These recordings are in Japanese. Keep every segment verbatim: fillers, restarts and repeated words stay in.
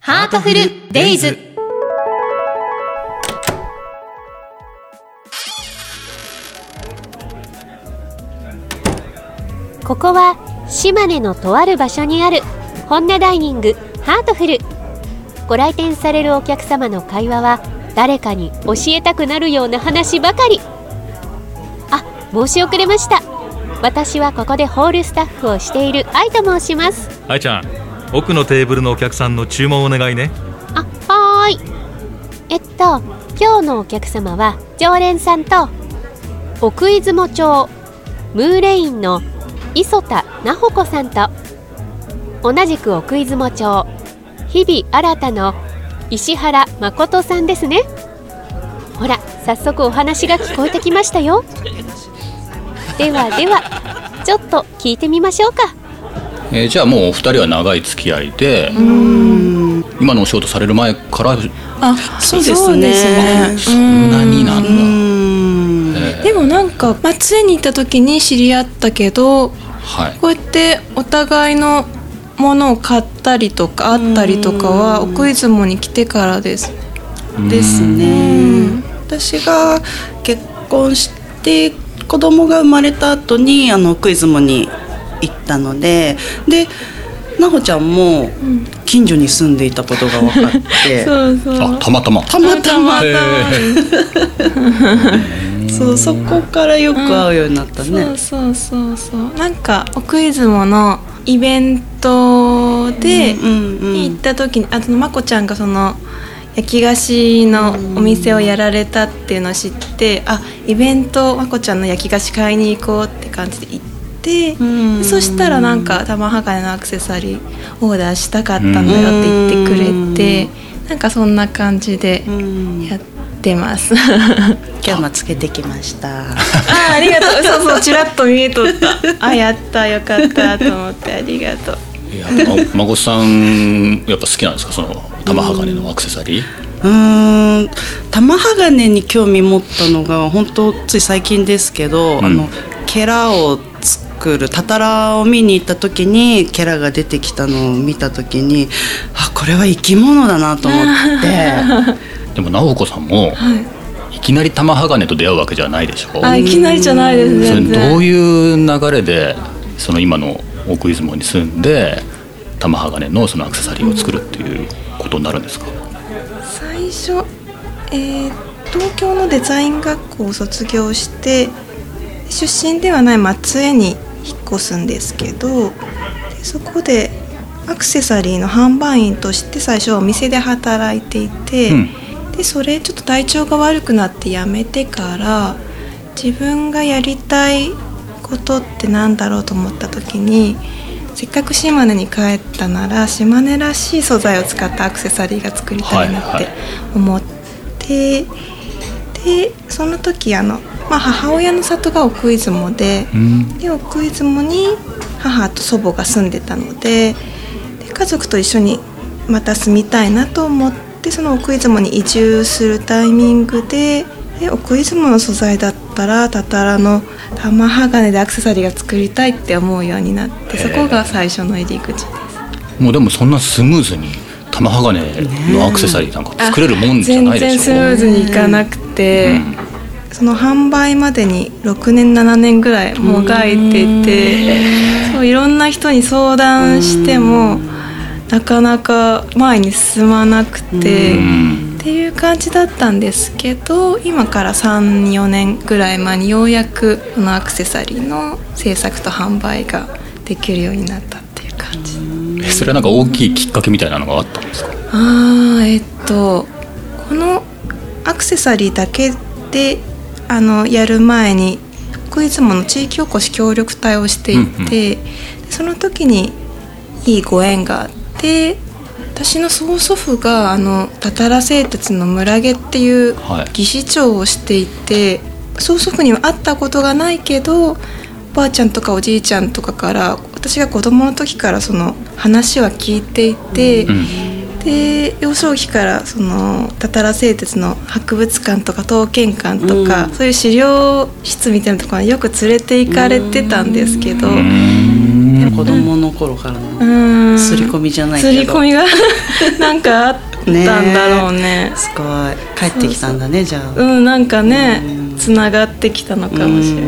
ハートフルデイズ。 ここは島根のとある場所にある本音ダイニングハートフル。ご来店されるお客様の会話は誰かに教えたくなるような話ばかり。あ、申し遅れました。私はここでホールスタッフをしている愛と申します。 愛ちゃん、奥のテーブルのお客さんの注文をお願いね。 あ、はーい。えっと今日のお客様は常連さんと奥出雲町ムーレインの磯田奈穂子さんと、同じく奥出雲町日々新たの石原誠さんですね。ほら、早速お話が聞こえてきましたよ。ではではちょっと聞いてみましょうか。 えー、じゃあもうお二人は長い付き合いで、うーん、今のお仕事される前から。 あ、そうですね。 そんなになんだ。うーん、えー、でもなんか松江に行った時に知り合ったけど、はい、こうやってお互いのものを買ったりとか会ったりとかは奥出雲に来てからですね。 ですね。私が結婚して子供が生まれた後にあの奥出雲に行ったので、で奈穂ちゃんも近所に住んでいたことが分かってそうそう、 あ、たまたまたまたまそう、そこからよく会うようになったね、 うん、そうそうそうそう。なんか奥出雲のイベントで行った時に、あとまこちゃんがその焼き菓子のお店をやられたっていうのを知って、あ、イベントまこちゃんの焼き菓子買いに行こうって感じで行って、でそしたらなんか玉鋼のアクセサリーオーダーしたかったんだよって言ってくれて、なんかそんな感じでやってます今日もつけてきましたあ, ありがとう。そうそう、ちらっと見えとったあ、やった、よかったと思って、ありがとう。 いや、孫さんやっぱ好きなんですか、その玉鋼のアクセサリー。 うーん、玉鋼に興味持ったのが本当つい最近ですけど、うん、あのケラを作るたたらを見に行った時にケラが出てきたのを見た時に、あ、これは生き物だなと思ってでも直子さんも、はい、いきなり玉鋼と出会うわけじゃないでしょ。 あ、いきなりじゃないですね。 それどういう流れでその今の奥出雲に住んで玉鋼のそのアクセサリーを作るっていうことになるんですか。 最初、えー、東京のデザイン学校を卒業して出身ではない松江に引っ越すんですけど、でそこでアクセサリーの販売員として最初はお店で働いていて、うん、でそれちょっと体調が悪くなって辞めてから自分がやりたいことってなんだろうと思った時に、せっかく島根に帰ったなら島根らしい素材を使ったアクセサリーが作りたいなって思って、はいはい、でその時あの、まあ、母親の里が奥出雲 で,、うん、で奥出雲に母と祖母が住んでたの で, で家族と一緒にまた住みたいなと思って、その奥出雲に移住するタイミングで、で奥出雲の素材だったらたたらの玉鋼でアクセサリーが作りたいって思うようになって、そこが最初の入り口です。 もうでもそんなスムーズに玉鋼のアクセサリーなんか作れるもんじゃないでしょ。 全然スムーズにいかなくて、うん、その販売までにろくねんななねんぐらいもがいてて、そういろんな人に相談してもなかなか前に進まなくてっていう感じだったんですけど、今から さん,よ 年ぐらい前にようやくこのアクセサリーの制作と販売ができるようになったっていう感じ。 え、それはなんか大きいきっかけみたいなのがあったんですか。 あ、えっとこのアクセサリーだけであのやる前に奥出雲の地域おこし協力隊をしていて、うんうん、その時にいいご縁があって、私の曽祖父があのたたら製鉄の村下っていう技師長をしていて、はい、曽祖父には会ったことがないけどおばあちゃんとかおじいちゃんとかから私が子供の時からその話は聞いていて、うん、 で幼少期からそのたたら製鉄の博物館とか刀剣館とか、うん、そういう資料室みたいなところによく連れて行かれてたんですけど、 子供の頃からの刷り込みじゃないけど、 刷り込みがなんかあったんだろうね。 すごい帰ってきたんだね。じゃあうんなんかねつながってきたのかもしれない。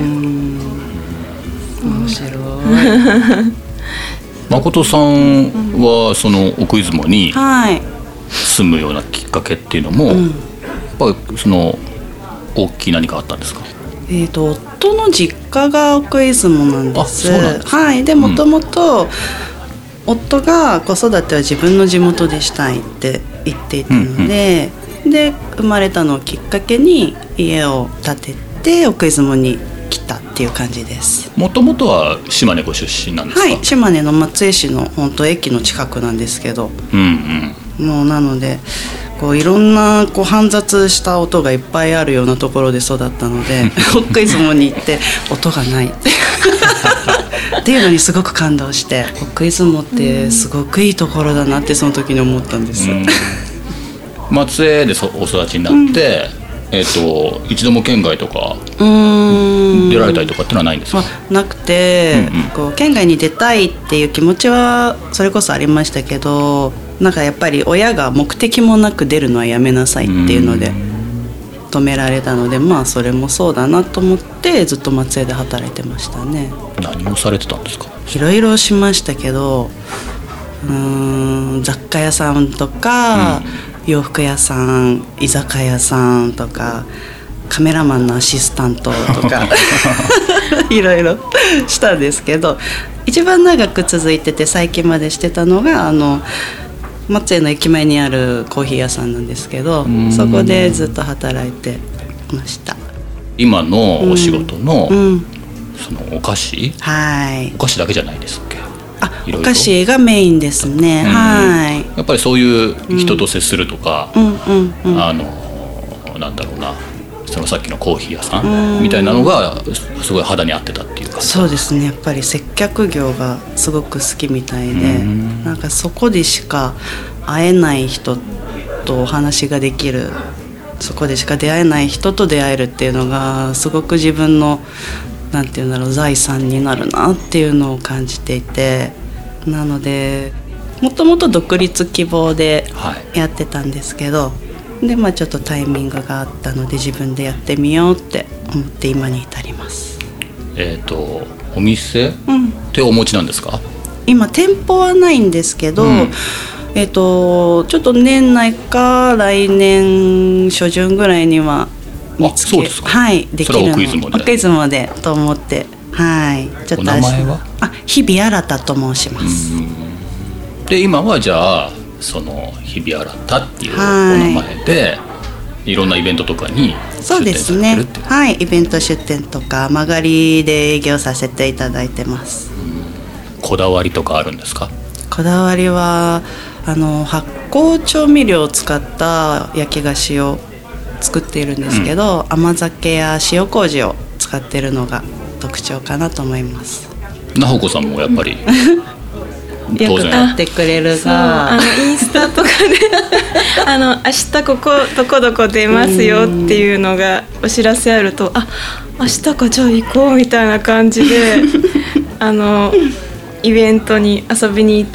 面白い。 誠さんはその奥出雲に住むようなきっかけっていうのも、はい、やっぱりその大きい何かあったんですか？ えーと、夫の実家が奥出雲なんです。 あ、そうなんですか。 はい、でもともと夫が子育ては自分の地元でしたいって言っていたので、うんうん、で生まれたのをきっかけに家を建てて奥出雲に来たっていう感じです。 もともとは島根ご出身なんですか？はい、 島根の松江市の本当駅の近くなんですけど、うんうん、もうなのでこういろんなこう煩雑した音がいっぱいあるようなところで育ったので奥出雲に行って音がないっていうのにすごく感動して、奥出雲ってすごくいいところだなってその時に思ったんです。 松江でお育ちになって、うんえー、と一度も県外とか出られたりとかってのはないんですか？ なくて、うんうん、こう県外に出たいっていう気持ちはそれこそありましたけど、なんかやっぱり親が目的もなく出るのはやめなさいっていうので止められたので、まあそれもそうだなと思ってずっと松江で働いてましたね。 何をされてたんですか？ いろいろしましたけど、うーん雑貨屋さんとか、うん、洋服屋さん、居酒屋さんとか、カメラマンのアシスタントとかいろいろしたんですけど、一番長く続いてて最近までしてたのがあの松江の駅前にあるコーヒー屋さんなんですけど、そこでずっと働いてました。 今のお仕事の、 うんうん、 そのお菓子、 はい、 お菓子だけじゃないですっけ？ あ、お菓子がメインですね。はい。 やっぱりそういう人と接するとか、 うんうんうんうん、 あのなんだろうな、そのさっきのコーヒー屋さんみたいなのがすごい肌に合ってたっていうか。 そうですね。やっぱり接客業がすごく好きみたいで、んなんかそこでしか会えない人とお話ができる、そこでしか出会えない人と出会えるっていうのがすごく自分のなんていうんだろう財産になるなっていうのを感じていて、なのでもともと独立希望でやってたんですけど、はい、でまあちょっとタイミングがあったので自分でやってみようって思って今に至ります。 えっとお店、うん、ってお持ちなんですか？ 今店舗はないんですけど、うん、えっとちょっと年内か来年初旬ぐらいには見つけ、あ、そうですか。はい、できるの。それは奥出雲で。奥出雲でと思って、はい。ちょっとお名前は？あ、日々新と申します。 で今はじゃあその日々新っていうお名前で、いろんなイベントとかに出店されてるっていう。 はい、イベント出店とか曲がりで営業させていただいてます。 こだわりとかあるんですか？ こだわりはあの発酵調味料を使った焼き菓子を作っているんですけど、うん、甘酒や塩麹を使っているのが特徴かなと思います。 なほこさんもやっぱりよく買ってくれるが、 あのインスタとかであの明日ここどこどこ出ますよっていうのがお知らせあると、あ、明日かじゃあ行こうみたいな感じであのイベントに遊びに行って、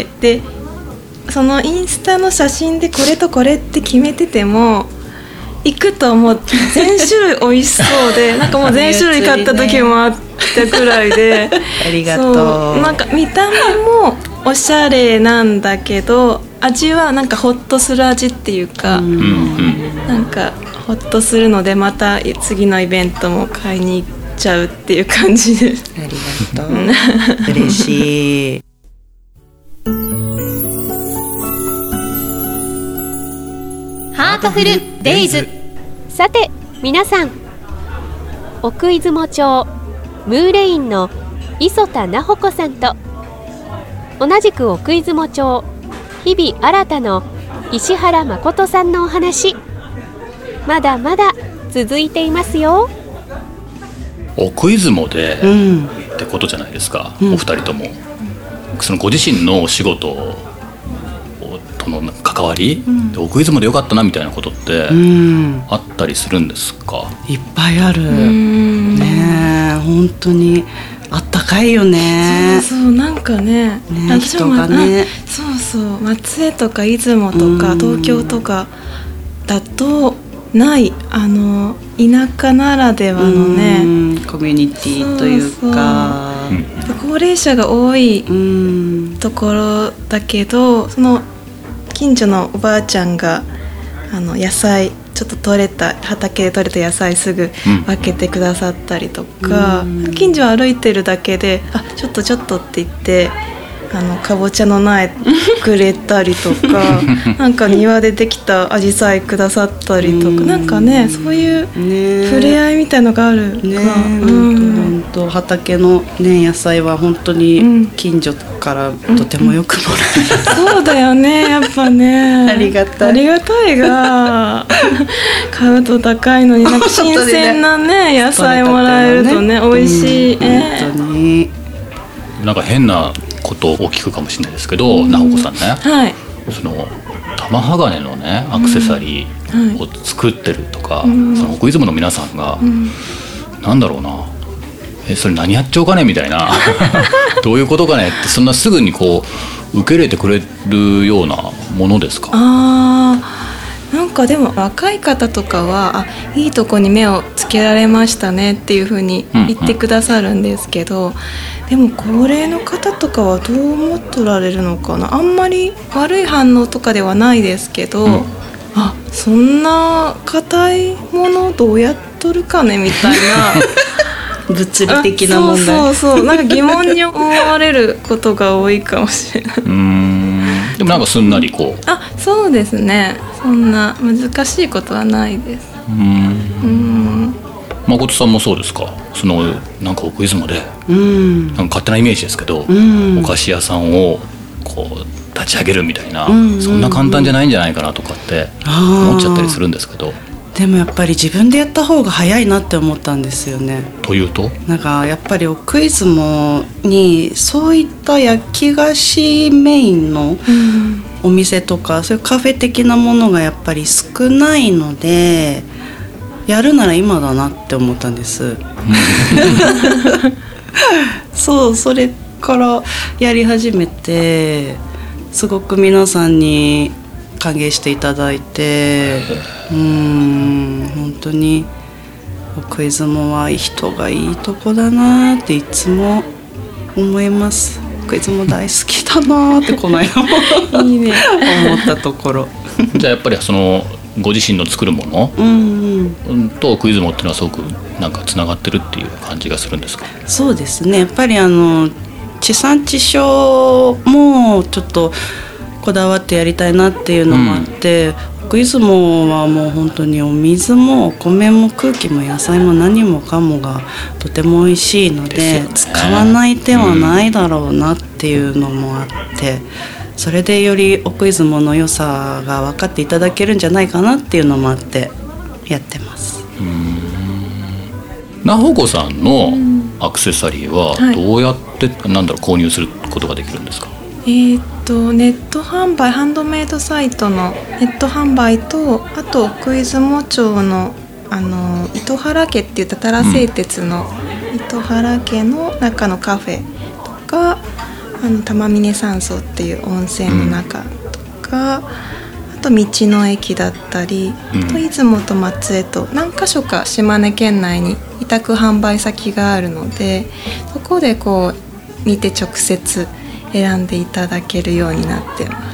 でそのインスタの写真でこれとこれって決めてても行くともう全種類美味しそうでなんかもう全種類買った時もあったくらいでありがとう。 そうなんか見た目もおしゃれなんだけど味はなんかホッとする味っていうか、うん、なんかホッとするのでまた次のイベントも買いに行っちゃうっていう感じです。 ありがとう嬉しい。 ハートフルデイズ。さて皆さん、奥出雲町ムーレインの磯田奈穂子さんと同じく奥出雲町日々新の石原誠さんのお話、まだまだ続いていますよ。 奥出雲で、うん、ってことじゃないですか、うん、お二人ともそのご自身のお仕事をとの関わり、うん、奥出雲でよかったなみたいなことってあったりするんですか？ いっぱいあるね。本当にあったかいよね。 そうそう、なんかね、 ね、人がね、 そうそう、松江とか出雲とか東京とかだとないあの田舎ならではのねコミュニティというか、 そうそう、高齢者が多いところだけど、その近所のおばあちゃんがあの野菜ちょっと取れた畑で取れた野菜すぐ分けてくださったりとか、うん、近所歩いてるだけであちょっとちょっとって言ってあのかぼちゃの苗くれたりとかなんか庭でできたアジサイくださったりとか、うん、なんかねそういう触れ合いみたいのがあるね。本当、うん、畑の、ね、野菜は本当に近所からとてもよくもらえる、 うんうん、そうだよね、やっぱねありがたいありがたいが買うと高いのになんか新鮮なね野菜もらえるとね美味しい、うん、 えー、本当になんか変なことを聞くかもしれないですけど、直子さんね、 はい、 その玉鋼のねアクセサリーを作ってるとか、うん、その奥出雲の皆さんが、うん、なんだろうな、えそれ何やっちゃおうかねみたいなどういうことかねってそんなすぐにこう受け入れてくれるようなものですか？ あー、なんかでも若い方とかはあいいとこに目をつけられましたねっていう風に言ってくださるんですけど、うんうん、でも高齢の方とかはどう思っておられるのかな。あんまり悪い反応とかではないですけど、うん、あそんな硬いものどうやっとるかねみたいな物理的な問題、 そうそうそう、なんか疑問に思われることが多いかもしれないうーん、でもなんかすんなりこう、 あそうですね、そんな難しいことはないです。 うーん、ん誠さんもそうですか？そのなんか奥出雲で、うん、なんか勝手なイメージですけど、うん、お菓子屋さんをこう立ち上げるみたいな、うんうんうん、そんな簡単じゃないんじゃないかなとかって思っちゃったりするんですけど、 でもやっぱり自分でやった方が早いなって思ったんですよね。 というと？ なんかやっぱり奥出雲にそういった焼き菓子メインのお店とか、うん、そういうカフェ的なものがやっぱり少ないので、やるなら今だなって思ったんですそう、それからやり始めてすごく皆さんに歓迎していただいて、うーん本当に奥出雲は人がいいとこだなっていつも思います。奥出雲大好きだなってこの間もいい、ね、思ったところじゃあやっぱりそのご自身の作るもの、うんうん、と奥出雲っていうのはすごくなんかつながってるっていう感じがするんですか？ そうですね、やっぱりあの地産地消もちょっとこだわってやりたいなっていうのもあって、うん、奥出雲はもう本当にお水もお米も空気も野菜も何もかもがとても美味しいの で, で、ね、使わない手はないだろうなっていうのもあって、うん、それでより奥出雲の良さが分かっていただけるんじゃないかなっていうのもあってやってます。 うーん、なほこさんのアクセサリーはどうやって、はい、なんだろう購入することができるんですか？ えー、とネット販売、ハンドメイドサイトのネット販売と、あと奥出雲町のあの糸原家っていうたたら製鉄の糸原家の中のカフェとか、あの玉峰山荘っていう温泉の中とか、うん、あと道の駅だったり、うん、と出雲と松江と何か所か島根県内に委託販売先があるので、そこでこう見て直接選んでいただけるようになってます。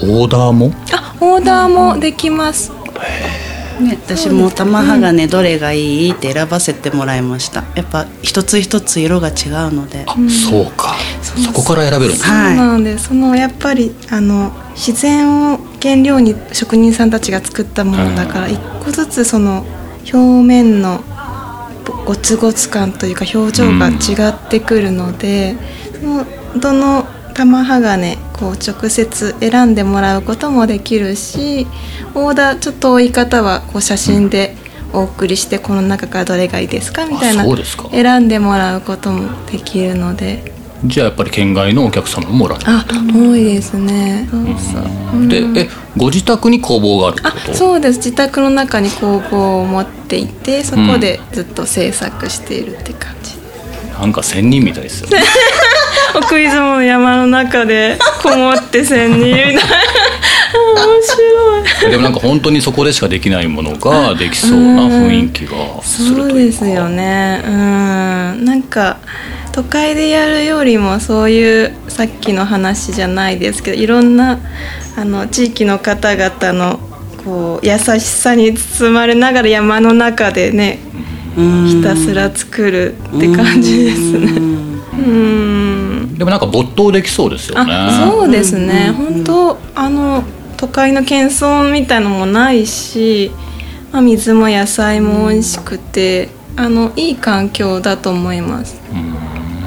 オーダーも？ あ、オーダーもできます。 ね、私も玉鋼どれがいいって選ばせてもらいました。やっぱ一つ一つ色が違うので。 あ、そうか、うん、そこから選べるんですね。 そうなんです。そのやっぱりあの自然を原料に職人さんたちが作ったものだから、一個ずつその表面のゴツゴツ感というか表情が違ってくるので、うん、そのどの玉鋼こう直接選んでもらうこともできるし、オーダーちょっと多い方はこう写真でお送りして、この中からどれがいいですかみたいな選んでもらうこともできるので、 じゃあやっぱり県外のお客様もおられる。 あ、多いですね。そうそう。 で、え、ご自宅に工房があるってこと？ あ、そうです。自宅の中に工房を持っていて、そこでずっと制作しているって感じ。 うん、なんか仙人みたいですよね。 奥出雲の山の中でこもって仙人みたいな。面白い。でもなんか本当にそこでしかできないものができそうな雰囲気がするというか。 そうですよね。うん、なんか都会でやるよりもそういうさっきの話じゃないですけど、いろんなあの地域の方々のこう優しさに包まれながら山の中でね、ひたすら作るって感じですね。うん。 でもなんか没頭できそうですよね。 あ、そうですね。本当あの都会の喧騒みたいのもないし、まあ、水も野菜も美味しくて、あのいい環境だと思います。うん、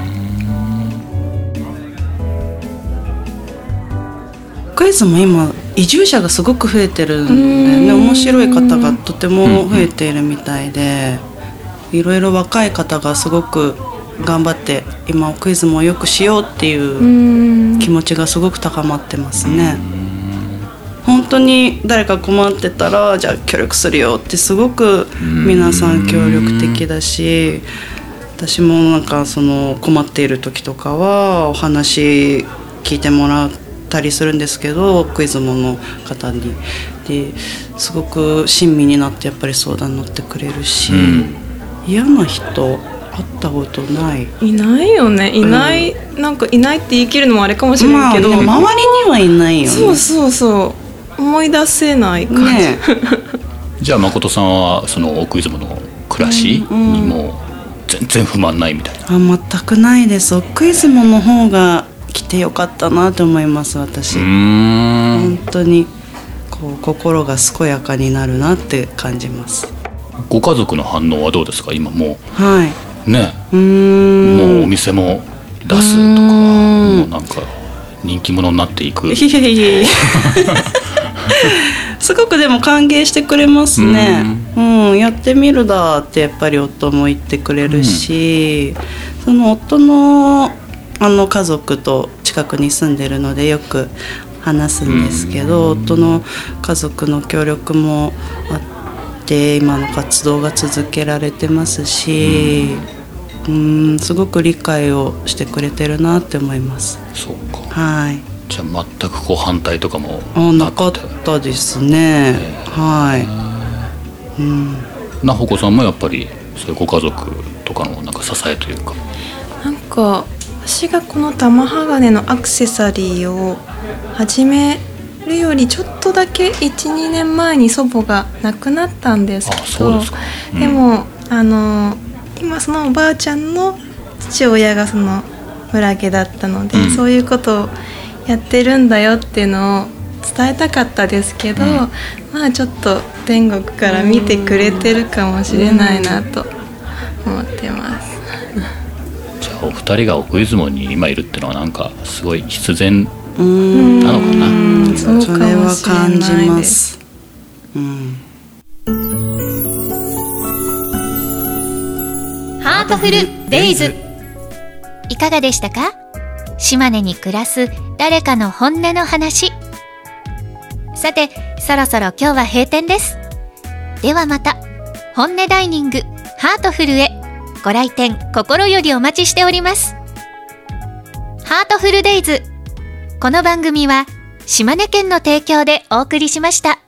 奥出雲今移住者がすごく増えてるんでね、面白い方がとても増えているみたいで、いろいろ若い方がすごく頑張って今奥出雲をよくしようっていう気持ちがすごく高まってますね。本当に誰か困ってたらじゃあ協力するよってすごく皆さん協力的だし、私もなんかその困っている時とかはお話聞いてもらったりするんですけど、奥出雲の方にですごく親身になってやっぱり相談乗ってくれるし、うん、嫌な人会ったことない。 いないよね。いない、うん、なんかいないって言い切るのもあれかもしれないけど、 まあ、周りにはいないよね。 そうそうそう、思い出せない感じ、ね、 じゃあ誠さんはその奥出雲の暮らしにも全然不満ないみたいな？ うんうん、あ、全くないです。奥出雲の方が来てよかったなと思います私。うーん、本当にこう心が健やかになるなって感じます。 ご家族の反応はどうですか今もう？はい、ね、 うーん、 もうお店も出すとか、もうなんか人気者になっていく。いやいやいやすごくでも歓迎してくれますね。うん、うん、やってみるだってやっぱり夫も言ってくれるし、うん、その夫のあの家族と近くに住んでるのでよく話すんですけど、うん、夫の家族の協力もあって今の活動が続けられてますし、うん、うん、すごく理解をしてくれてるなって思います。 そうか。 はい。 じゃあ全くこう反対とかもなかったですね。はい。うん。 なほこさんもやっぱりそういうご家族とかのなんか支えというか。 なんか私がこの玉鋼のアクセサリーを始めるよりちょっとだけ いちにねんまえに祖母が亡くなったんですけど、あ、そうですか。うん、でもあの今そのおばあちゃんの父親がその村家だったので、うん、そういうことをやってるんだよっていうのを伝えたかったですけど、うん、まあちょっと天国から見てくれてるかもしれないなと思ってます。 じゃあお二人が奥出雲に今いるっていうのはなんかすごい必然なのかな。 うん、そうかもしれないです。うん、 ハートフルデイズいかがでしたか？島根に暮らす誰かの本音の話。さてそろそろ今日は閉店です。ではまた本音ダイニングハートフルへご来店心よりお待ちしております。ハートフルデイズ、この番組は島根県の提供でお送りしました。